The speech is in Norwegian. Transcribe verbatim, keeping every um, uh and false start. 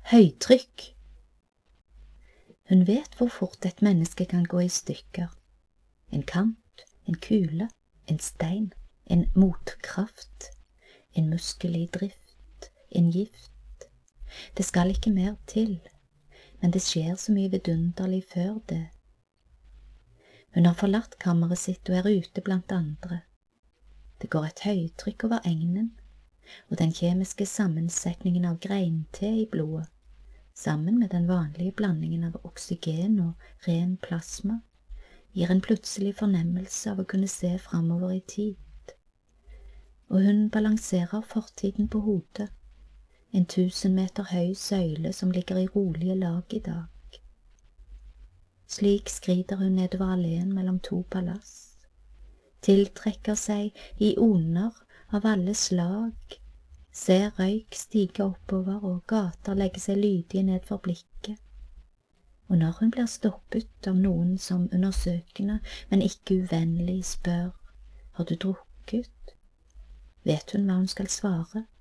høytrykk. Hun vet hvor fort et menneske kan gå i stykker. En kant, en kule, en stein, en motkraft, en muskel i drift, en gift. Det skal ikke mer til, men det skjer så mye vidunderlig før det. Hun har forlatt kammeret sitt og er ute blant andre. Det går et høytrykk over egnen, og den kjemiske sammensetningen av greinte i blodet, sammen med den vanlige blandingen av oksygen og ren plasma, gir en plutselig fornemmelse av å kunne se framover i tid. Og hun balanserer fortiden på hodet, en tusen meter høy søyle som ligger i rolige lag i dag. Slik skrider hun nedover alléen mellom to palass, tiltrekker seg ioner av alle slag, ser røyk stige oppover og gater legge seg lydige ned for blikket. Og når hun blir stoppet av noen som undersøkende, men ikke uvennlig spør, har du drukket? Vet hun hva hun skal svare?